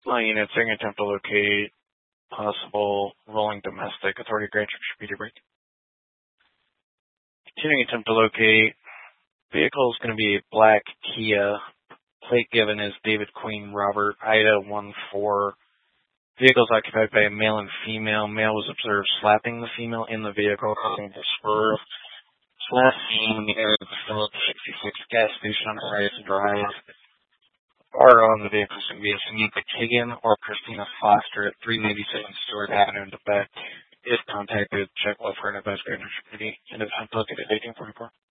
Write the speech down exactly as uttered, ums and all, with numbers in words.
My units are going to attempt to locate possible rolling domestic. Authority grant your speedy break. Continuing attempt to locate. Vehicle is going to be a black Kia. Plate given is David Queen Robert Ida one four. Vehicle is occupied by a male and female. Male was observed slapping the female in the vehicle, causing the swerve. Last seen in the area of the Phillips sixty-six gas station on Horizon Drive. R O on the vehicle is going to be a Samantha Kigan or Christina Foster at three eighty-seven Stewart Avenue in Tibet. If contacted, check left for an investigator and is located at eighteen forty-four.